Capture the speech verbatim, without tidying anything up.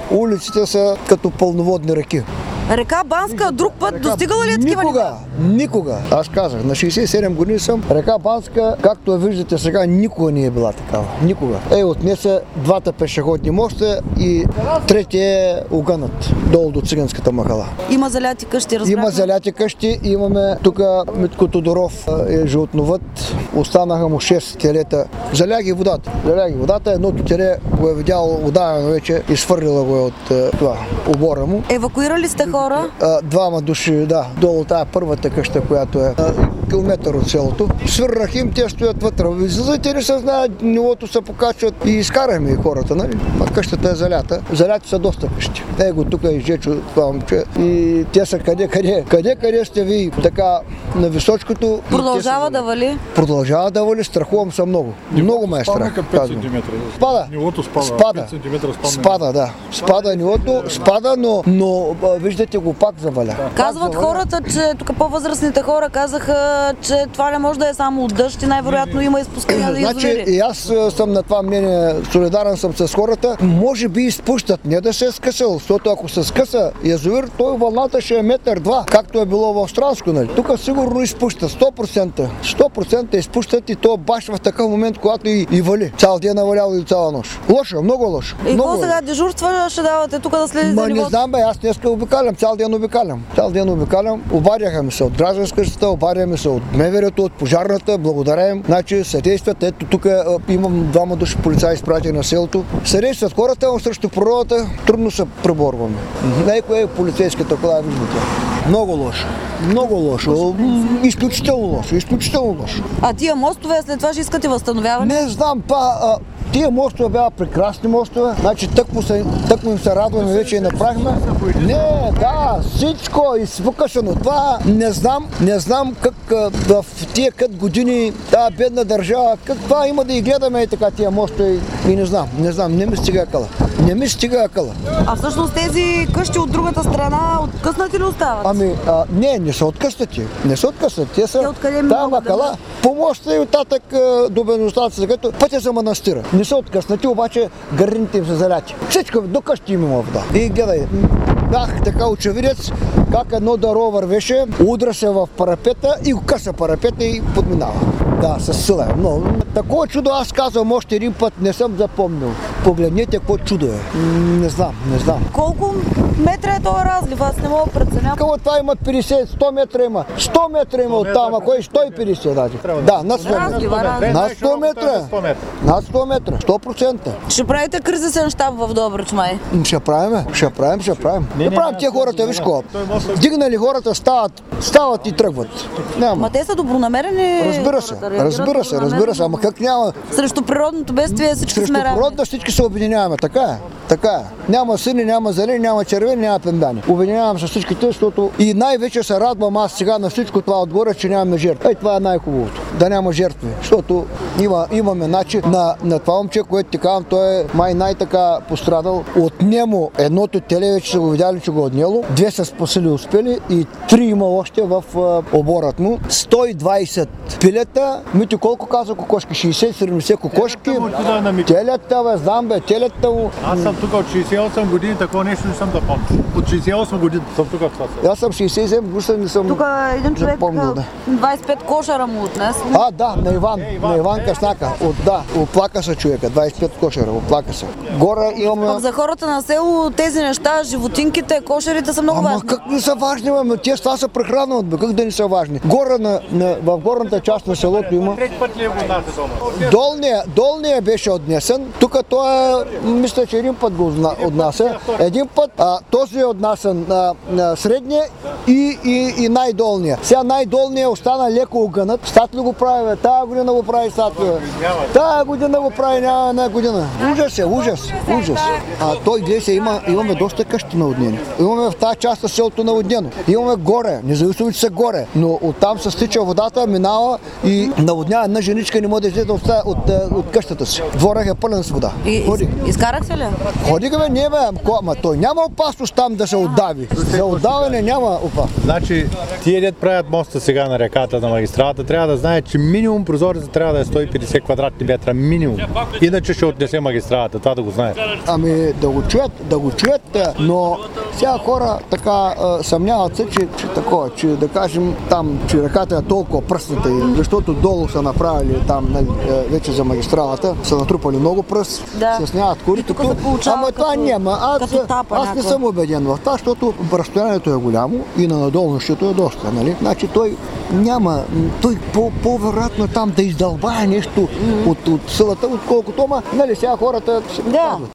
улиците са като пълноводни реки. Река Банска друг път Река... достигала ли е такива Никога, нива? никога. Аз казах, на шейсет и седем години съм. Река Банска, както я виждате сега, никога не е била такава. Никога. Ей, отнесе двата пешеходни моста и третия е огънат долу до циганската махала. Има заляти къщи, разбрахме. Има заляти къщи. Имаме тук Митко Тодоров е животновът. Останаха му шест телета. Заля ги водата. Заля ги водата. Едното теле го е видяло удавено вече и свърлила го е от това обора му. Евакуирали сте хора? А, двама души, да, долу тая първата къща, която е а, километър от селото. Свърнах им, те стоят вътре. Излизайте ли се знаят, нивото се покачват и изкараме хората, нали? А къщата е залята. Заляти са доста къщи. Его тук е Жечо, това момче. И те са къде, къде, къде, къде сте ви, така на височкото. Продължава да вали? Продължава да вали, страхувам се много. Много ме е страх. пет сантиметра. Спада. Нивото спада. Спада. пет сантиметра спада. Спада, да. Спада нивото, спада, но, но виждате го пак заваля. Казват хората, че тук по-възрастните хора казаха, че това не може да е само от дъжд и най-вероятно има изпускания да Значи язовири. и аз съм на това мнение, солидарен съм с хората. Може би изпущат, не да се е скъсал, защото ако се скъса язовир, той вълната ще е метър-два, както е било в Австралско. Нали? Тук сигурно изпущат, сто процента. сто процента изпущат и то баш в такъв момент, когато и, и вали. Цял ден наваляло и цяла нощ. Лошо, много лошо. И много какво сега дежурства ще давате тук да следите за Ма не нивото? знам, бе, аз днеска обикалям, цял ден обикалям. Цял ден обикалям. Обадяха ми се от гражданската, обадяме се от МВР-то, от пожарната, благодаря им. Значи съдействат, ето тук имам двама души полицаи изпратени на селото. Съдействат хората, но срещу природата трудно се преборваме. Най-кое е полицейската кола, виждате. Много лошо. Много лошо. Изключително лошо. Изключително лошо. А тия мостове след това ще искате възстановяване? Не знам, па... А... Тия мостове бяха прекрасни мостове, значи тъкмо, се, тъкмо им се радваме, вече и направихме. Не, да, всичко изпукашено. Това не знам, не знам как в тия кът години тази бедна държава, каква има да и гледаме и така тия мостове и не знам, не знам, не ми стига акъла. Не ми стига акъла. А всъщност тези къщи от другата страна откъснати ли остават? Ами, а, не, не са откъснати. Не са откъснати. Те са там акъла, по моста и оттатък до бедностата, като пътя за манастира. Не са откъснати, обаче гърните им са заляти. Всичко до къщи им има вода. И гледай, бях така очевидец, как едно дърво вървеше, удра се в парапета и го къса парапета и подминава. Да, с сила. Но такова чудо аз казвам още един път, не съм запомнил. Погледнете какво чудо е. Не знам, не знам. Колко метра е този разлив? Аз не мога да преценя. Какво това има петдесет, сто метра има. сто метра има оттам, а кой сто и петдесет даже. Да, над сто метра. Над сто метра. Над сто метра. сто процента. Ще правите кризисен щаб в Добрич, май? Ще правим, ще правим, ще правим. Не правим тия хората, виж какво. Дигнали хората, стават, стават и тръгват. Няма. Ма те са добронамерени. Разбира се, разбира се, разбира се, ама как няма... Срещу природното бедствие всички Срещу сме равни. природата всички се обединяваме, така е. Така е. Няма сини, няма зелени, няма червени, няма пендани. Обединявам се всичките, защото и най-вече се радвам аз сега на всичко това отгоре, че нямаме жертви. Ей, това е най-хубавото. Да няма жертви. Защото има, имаме начин на, на това момче, което ти казвам, той е май най-така пострадал. Отнемо едното теле, вече са го видяли, че го е отнело. Две са спасили, успели и три има още в а, оборът му. сто и двайсет пилета. Мити колко каза кокошки? шейсет седемдесет кокошки. Телята, бе, знам бе, телята му. Аз съм тук от шейсет и осем години, такова нещо не съм запомнил. От шейсет и осем години съм тук в това село. Аз съм шейсет и седем години, не съм тук един човек запомнил, да. двайсет и пет кошера му отнес. А, да, на Иван, е, Иван. на Иван Каснака. От, да, оплака се човека, двайсет и пет кошера, оплака се. Горе имаме... Пък за хората на село тези неща, животинките, кошерите са много Ама важни. как не са важни, бе? Те това са прехранват, бе, как да не са важни? Горе на, на, в горната част на селото има... Трети път ли е отнася дома? Долния, долния беше отнесен. Тук той е, мисля, че един път го отнася. Един път а, този е отнасен на, на средния и, и, и най-долния. Сега най-долния остана леко огънат. Статли го прави, бе. Тая година го прави Статли. Тая година го прави, няма една година. Ужас е, ужас, ужас. А той гледа се, има, имаме доста къщи наводнени. Имаме в тази част на селото наводнено. Имаме горе, независимо, че са горе, но оттам се стича водата, минава и наводнява една женичка, не може да излезе от, от, от, от къщата си. Дворът е пълен с вода. И И, Ходи. изкарахте ли? Ходи бе, не бе, ко- ма той няма опасност там да се отдави. За отдаване няма опасност. Значи, тия дет правят моста сега на реката на магистралата, трябва да знаят, че минимум прозорецът трябва да е сто и петдесет квадратни метра, минимум. Иначе ще отнесе магистралата, това да го знаят. Ами да го чуят, да го чуят, но сега хора така а, съмняват се, че, че такова, че да кажем там, че реката е толкова пръсната, и защото долу са направили там, нали, вече за магистралата, са натрупали много пръст, Да. се сняват И корито. тук се получава Ама това като- няма. Аз, като тапа аз не някаква. съм убеден в това, защото разстоянието е голямо и на надолнището е доста. Нали? Значи той няма, той по- по-вероятно там да издълбае нещо от, от силата, отколкото, ама нали, сега хората ще Да. казват.